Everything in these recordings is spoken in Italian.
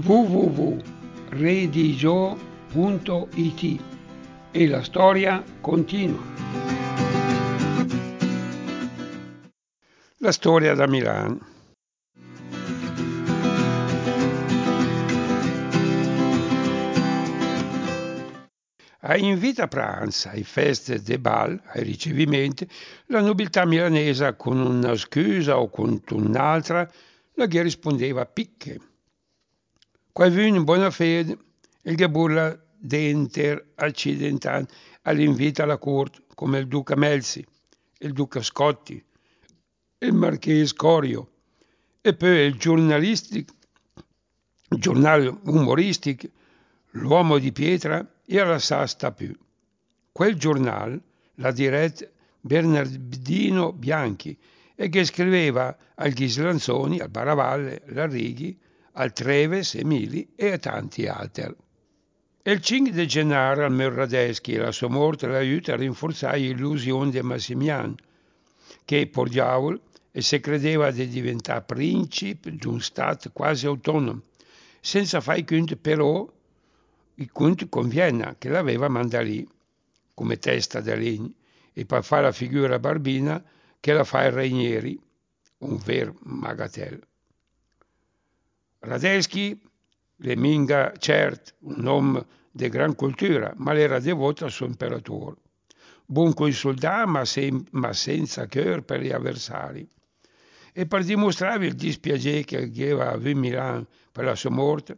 www.redigio.it e la storia continua. La storia da Milano. A invita a pranzo, ai feste de bal, ai ricevimenti, la nobiltà milanese con una scusa o con un'altra la che rispondeva a picche. Qualcuno in buona fede, il che burla d'enter accidentale all'invito alla corte, come il duca Melzi, il duca Scotti, il marchese Corio, e poi il giornale umoristico, l'uomo di pietra e alla Sasta più. Quel giornale l'ha diretto Bernardino Bianchi e che scriveva al Ghislanzoni, al Baravalle, all'Arrighi, al Treves, Emili e a tanti altri. E il 5 gennaio al Merradeschi e la sua morte l'aiuta a rinforzare l'illusione di Massimian, che por diavolo e se credeva di diventare principe di un Stato quasi autonomo, senza fare conto però il conto con Vienna che l'aveva mandato lì come testa da legno e per fare la figura barbina che la fa il Rainieri, un vero magatel. Radetzky le minga certo un uomo di gran cultura, ma era devoto al suo imperatore. Buon coi soldati ma senza cœur per gli avversari. E per dimostrare il dispiacere che aveva a Milano per la sua morte,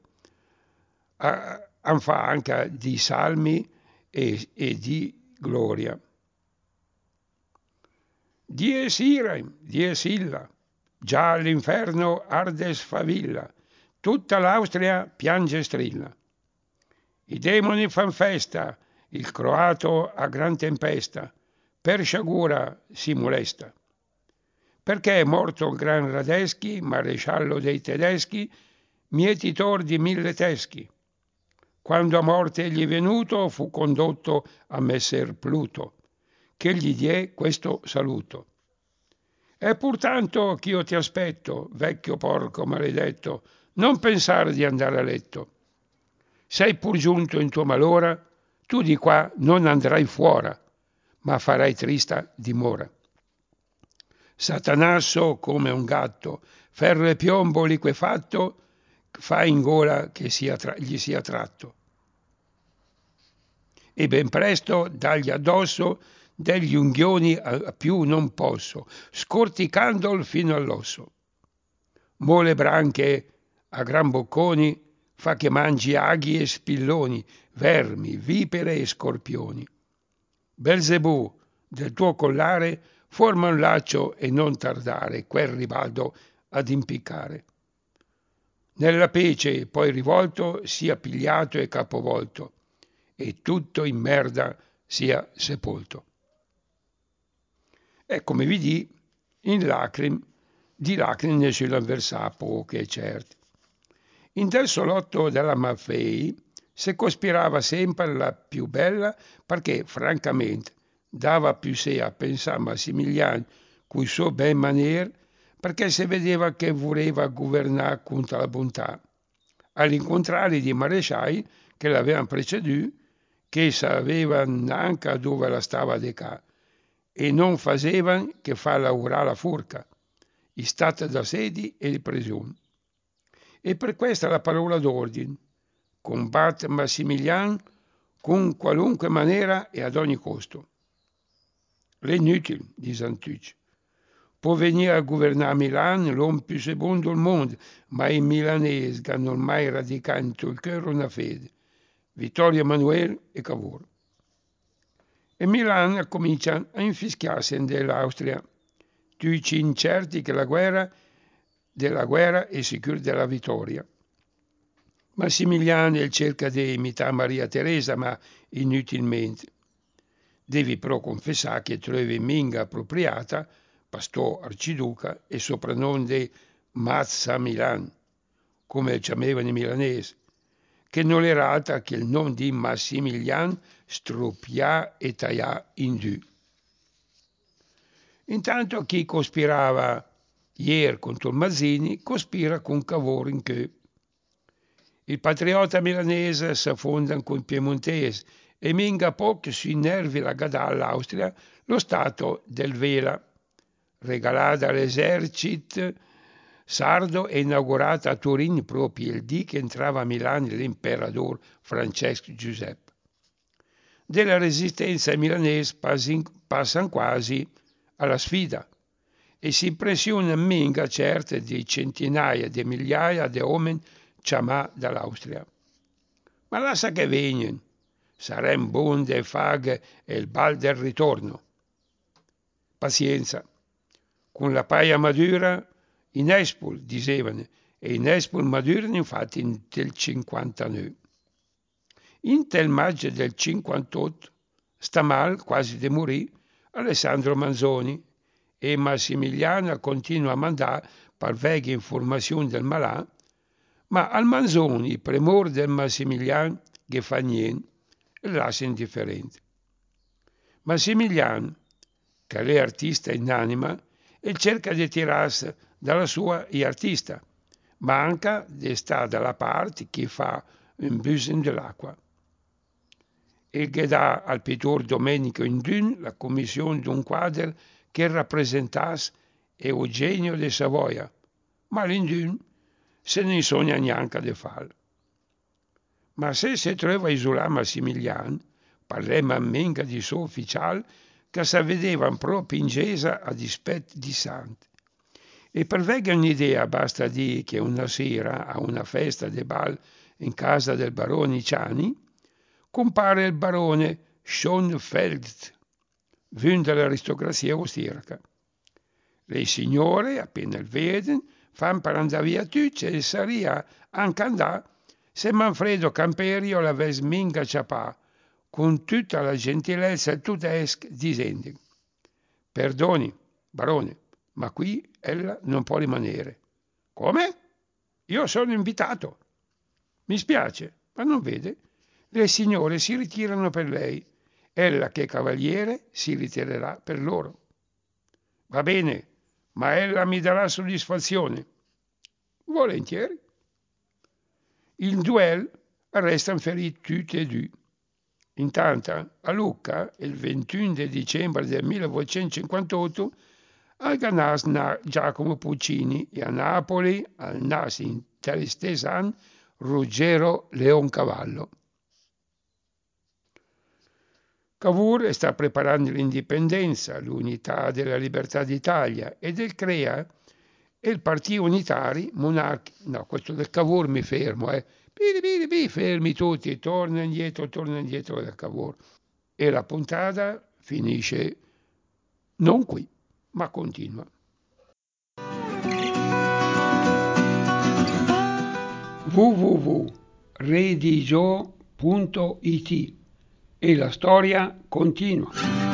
fa anche di salmi e di gloria. Dies irae, dies illa, già l'inferno arde sfavilla, tutta l'Austria piange e strilla. I demoni fan festa, il croato a gran tempesta, per sciagura si molesta. Perché è morto il gran Radetzky, maresciallo dei tedeschi, mietitor di 1000 teschi. Quando a morte egli venuto, fu condotto a Messer Pluto, che gli diè questo saluto. E pur tanto ch'io ti aspetto, vecchio porco maledetto, non pensare di andare a letto. Sei pur giunto in tua malora, tu di qua non andrai fuora, ma farai trista dimora. Satanasso come un gatto, ferro e piombo liquefatto, fa in gola che gli sia tratto. E ben presto dagli addosso degli unghioni a più non posso, scorticandol fino all'osso. Mole branche a gran bocconi fa che mangi aghi e spilloni, vermi, vipere e scorpioni. Belzebù, del tuo collare, forma un laccio e non tardare quel ribaldo ad impiccare. Nella pece poi rivolto sia pigliato e capovolto, e tutto in merda sia sepolto. E come vi di, di lacrime sull'avversario poche certe. In del solotto della Maffei se cospirava sempre la più bella perché francamente dava più sé a pensare a Massimiliano cui suo ben manier perché se vedeva che voleva governare contro la bontà, all'incontrario di maresciai che l'avevano preceduto, che sapevano anche dove la stava de ca e non facevano che far lavorare la furca, i stati da sedi e le presioni. E per questa la parola d'ordine, combatte Massimiliano con qualunque maniera e ad ogni costo. L'inutile, di Santucci. Può venire a governare Milano l'uomo più secondo il mondo, ma i milanesi che non mai radicato in il cuore una fede. Vittorio Emanuele e Cavour. E Milano comincia a infischiarsi dell'Austria, tutti incerti che della guerra è sicuro della vittoria. Massimiliano cerca di imitare Maria Teresa, ma inutilmente. Devi però confessare che trovi minga appropriata, pastò arciduca e soprannome di Mazza Milan, come chiamavano i milanesi, che non era altro che il nome di Massimilian stroppià e taglià in due. Intanto chi cospirava ieri contro il Mazzini cospira con Cavour in che. Il patriota milanese s'affonda con il piemontese e minga poco sui nervi la gadà all'Austria lo stato del Vela, regalata all'esercito sardo e inaugurata a Turin proprio il dì che entrava a Milano l'imperatore Francesco Giuseppe. Della resistenza milanese passano quasi alla sfida e si impressiona minga certe di centinaia di migliaia di uomini chiamati dall'Austria. Ma lascia che vengono, sarem bunde e faghe e il bal del ritorno. Pazienza, con la paia madura in Espol, dicevano, e in Espol madurano infatti del 59. In tel maggio del 58 sta mal, quasi di morì, Alessandro Manzoni e Massimiliano continua a mandare per veghe informazioni del malà, ma al Manzoni, premor del Massimiliano, che fa niente, e lascia indifferente. Massimiliano, che è artista in anima, e cerca di tirarsi dalla sua artista, ma anche di stare dalla parte chi fa un busin dell'acqua. E che dà al pittore Domenico Indun la commissione di un quadro che rappresentasse Eugenio di Savoia, ma l'Indun se ne sogna neanche di farlo. Ma se si trova a isolare Massimiliano, parliamo a minga di suo ufficiale che si vedeva proprio in gesa a dispetto di Santi. E per vegge un'idea basta dire che una sera a una festa di bal in casa del barone Ciani compare il barone Schönfeld, vun dell'aristocrazia austriaca. Le signore, appena il vedono, fanno per andare via tutte e sarebbe anche andare se Manfredo Camperio l'avesse minga ciapà con tutta la gentilezza tedesca dicendo: «Perdoni, barone, ma qui ella non può rimanere». «Come? Io sono invitato». «Mi spiace, ma non vede? Le signore si ritirano per lei, ella che è cavaliere si ritirerà per loro». «Va bene, ma ella mi darà soddisfazione». «Volentieri». Il duel restano feriti tutti e due. Intanto a Lucca, il 21 dicembre del 1958, al Ganas Giacomo Puccini e a Napoli, al Nas Interestesan, Ruggero Leoncavallo. Cavour sta preparando l'indipendenza, l'unità della libertà d'Italia e del CREA e il Partito Unitari Monarchico. No, questo del Cavour mi fermo, fermi tutti, torna indietro del Cavour. E la puntata finisce non qui, ma continua. www.redigio.it e la storia continua.